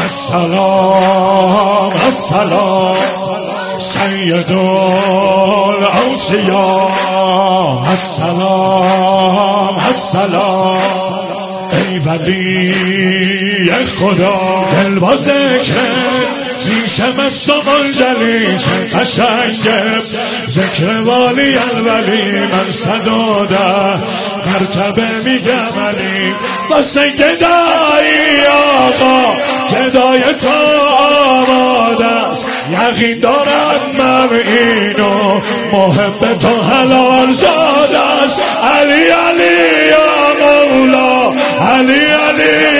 السلام السلام سید الاوصیاء السلام السلام ای ولی خدا دل با ذکر میشه مست و منجلی چه قشنگه ذکر والی الولی من 110 مرتبه میگم علی واسه گدایی آقا گدای تو آماده است یقین دارم من اینو محب تو حلال زاده است علی علی یا مولا علی علی